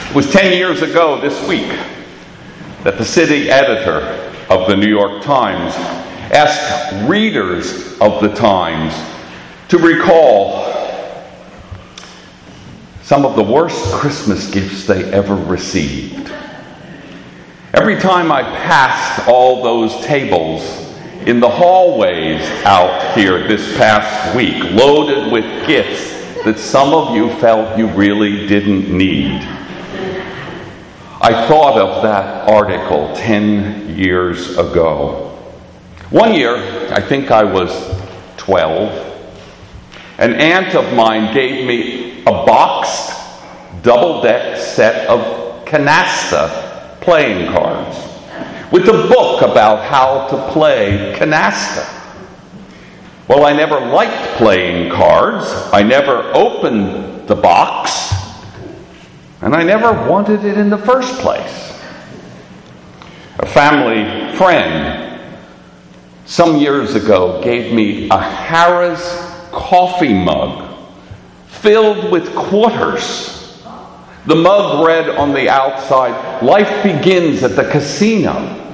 It was 10 years ago this week that the city editor of the New York Times asked readers of the Times to recall some of the worst Christmas gifts they ever received. Every time I passed all those tables in the hallways out here this past week, loaded with gifts that some of you felt you really didn't need, I thought of that article 10 years ago. One year, I think I was 12, an aunt of mine gave me a boxed, double-deck set of canasta playing cards with a book about how to play canasta. Well, I never liked playing cards. I never opened the box. And I never wanted it in the first place. A family friend some years ago gave me a Harrah's coffee mug filled with quarters. The mug read on the outside, "Life begins at the casino."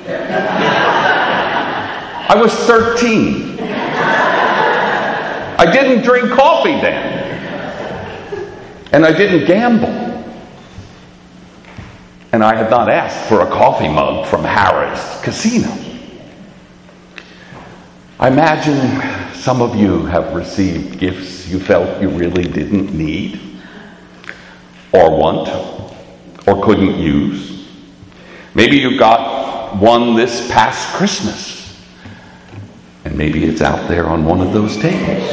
I was 13. I didn't drink coffee then. And I didn't gamble. And I had not asked for a coffee mug from Harrah's Casino. I imagine some of you have received gifts you felt you really didn't need, or want, or couldn't use. Maybe you got one this past Christmas, and maybe it's out there on one of those tables.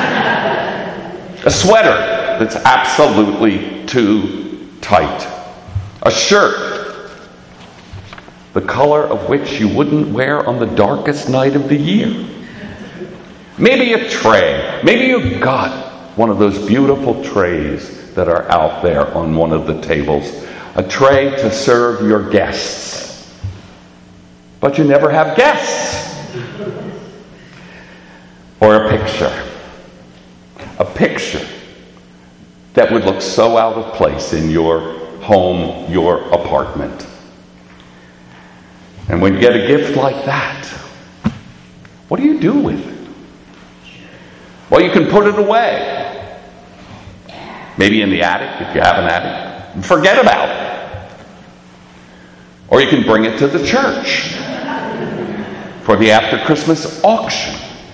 A sweater that's absolutely too tight. A shirt, the color of which you wouldn't wear on the darkest night of the year. Maybe a tray. Maybe you got one of those beautiful trays that are out there on one of the tables. A tray to serve your guests. But you never have guests. Or a picture. A picture that would look so out of place in your home, your apartment. And when you get a gift like that, what do you do with it? Well, you can put it away. Maybe in the attic, if you have an attic. And forget about it. Or you can bring it to the church for the after Christmas auction.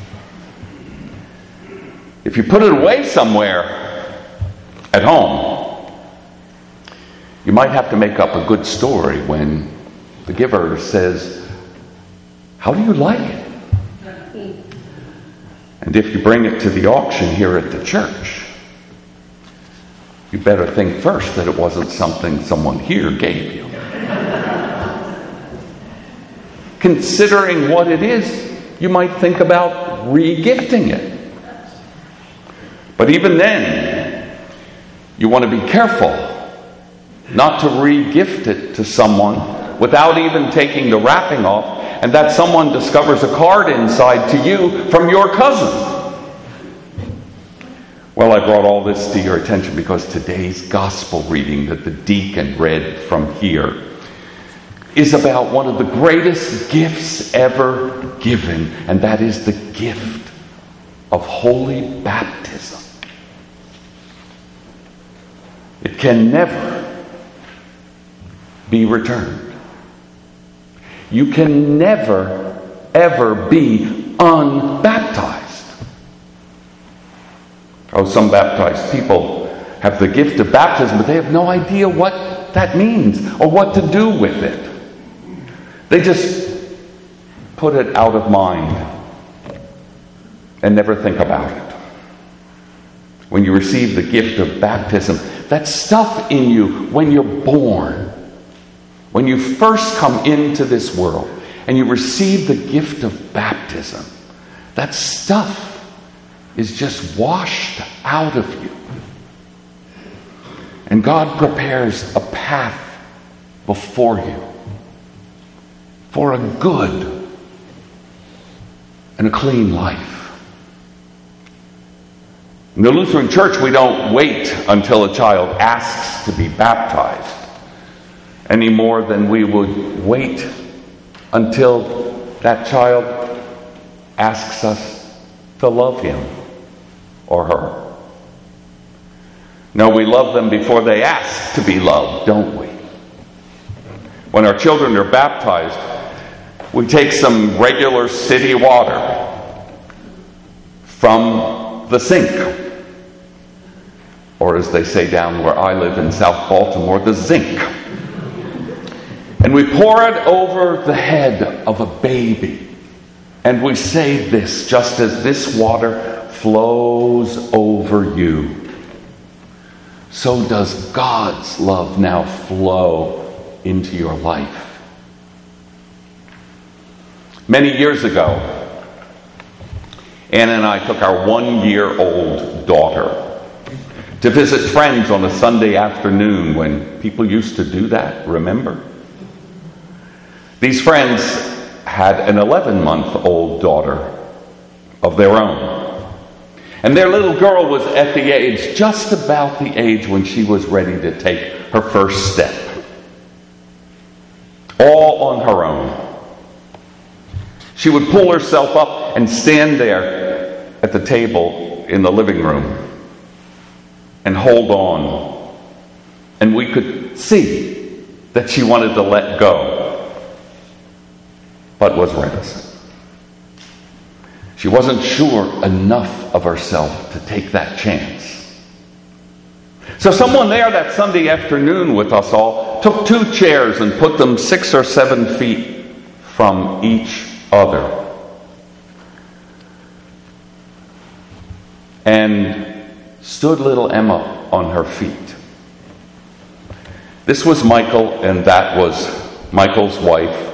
If you put it away somewhere at home, you might have to make up a good story when the giver says, "How do you like it?" And if you bring it to the auction here at the church, you better think first that it wasn't something someone here gave you. Considering what it is, you might think about re-gifting it. But even then, you want to be careful not to re-gift it to someone without even taking the wrapping off, and that someone discovers a card inside to you from your cousin. Well, I brought all this to your attention because today's gospel reading that the deacon read from here is about one of the greatest gifts ever given, and that is the gift of holy baptism. It can never be returned. You can never, ever be unbaptized. Oh, some baptized people have the gift of baptism, but they have no idea what that means or what to do with it. They just put it out of mind and never think about it. When you receive the gift of baptism, that stuff in you when you're born, when you first come into this world and you receive the gift of baptism, that stuff is just washed out of you. And God prepares a path before you for a good and a clean life. In the Lutheran Church, we don't wait until a child asks to be baptized. any more than we would wait until that child asks us to love him or her. No, we love them before they ask to be loved, don't we? When our children are baptized, we take some regular city water from the sink, or as they say down where I live in South Baltimore, the zinc. And we pour it over the head of a baby. And we say this, just as this water flows over you, so does God's love now flow into your life. Many years ago, Anna and I took our 1-year-old daughter to visit friends on a Sunday afternoon when people used to do that, remember? These friends had an 11-month-old daughter of their own. And their little girl was at the age, just about the age when she was ready to take her first step. All on her own. She would pull herself up and stand there at the table in the living room and hold on. And we could see that she wanted to let go, but was reticent. She wasn't sure enough of herself to take that chance. So someone there that Sunday afternoon with us all took 2 chairs and put them 6 or 7 feet from each other. And stood little Emma on her feet. This was Michael, and that was Michael's wife.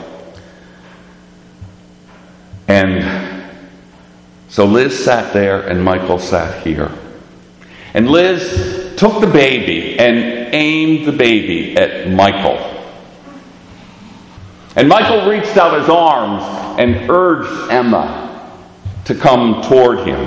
And so Liz sat there and Michael sat here. And Liz took the baby and aimed the baby at Michael. And Michael reached out his arms and urged Emma to come toward him.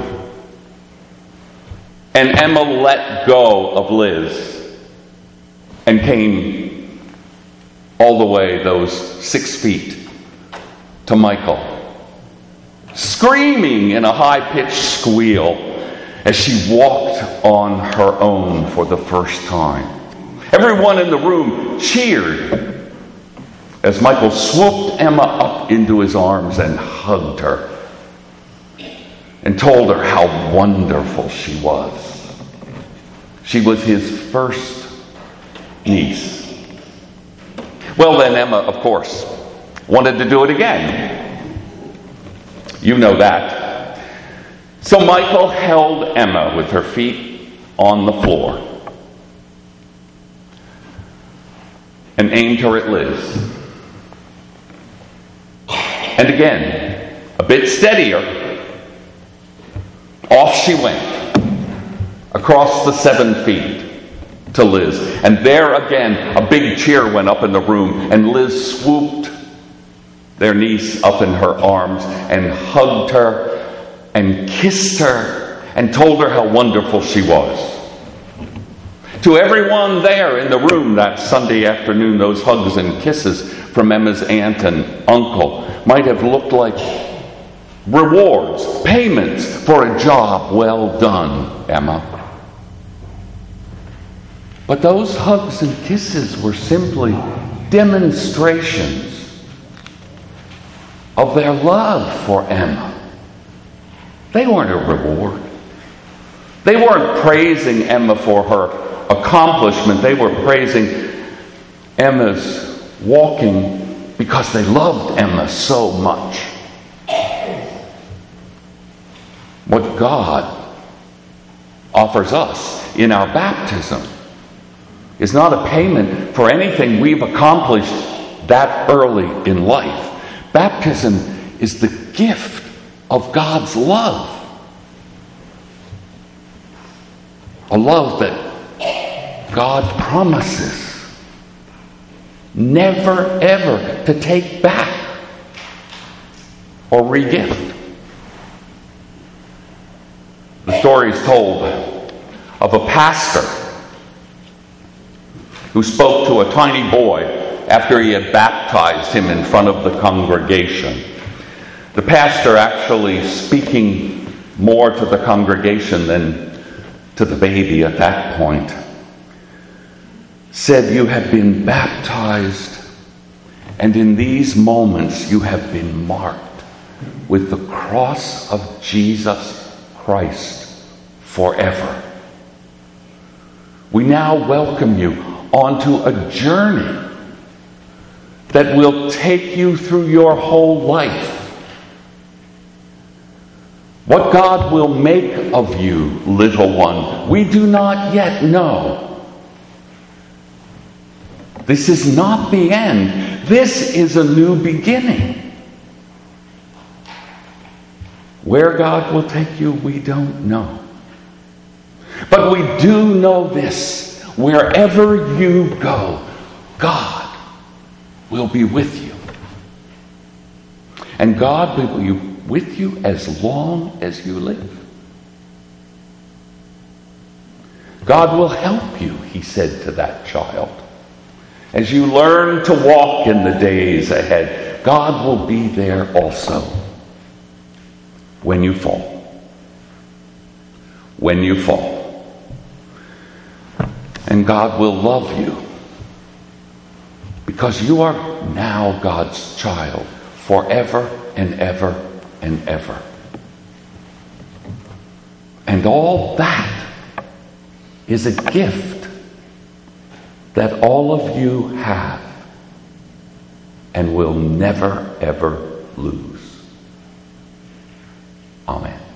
And Emma let go of Liz and came all the way those 6 feet to Michael, screaming in a high-pitched squeal as she walked on her own for the first time. Everyone in the room cheered as Michael swooped Emma up into his arms and hugged her and told her how wonderful she was. She was his first niece. Well, then Emma, of course, wanted to do it again. You know that. So Michael held Emma with her feet on the floor and aimed her at Liz. And again, a bit steadier, off she went, across the 7 feet to Liz. And there again, a big cheer went up in the room, and Liz swooped their niece up in her arms and hugged her and kissed her and told her how wonderful she was. To everyone there in the room that Sunday afternoon, those hugs and kisses from Emma's aunt and uncle might have looked like rewards, payments for a job well done, Emma. But those hugs and kisses were simply demonstrations of their love for Emma. They weren't a reward. They weren't praising Emma for her accomplishment. They were praising Emma's walking because they loved Emma so much. What God offers us in our baptism is not a payment for anything we've accomplished that early in life. Baptism is the gift of God's love. A love that God promises never, ever to take back or re-gift. The story is told of a pastor who spoke to a tiny boy after he had baptized him in front of the congregation, the pastor, actually speaking more to the congregation than to the baby at that point, said, "You have been baptized, and in these moments you have been marked with the cross of Jesus Christ forever. We now welcome you onto a journey that will take you through your whole life. What God will make of you, little one, we do not yet know. This is not the end. This is a new beginning. Where God will take you, we don't know. But we do know this: wherever you go, God will be with you. And God will be with you as long as you live. God will help you," he said to that child. "As you learn to walk in the days ahead, God will be there also when you fall. When you fall. And God will love you because you are now God's child forever and ever and ever. And all that is a gift that all of you have and will never, ever lose." Amen.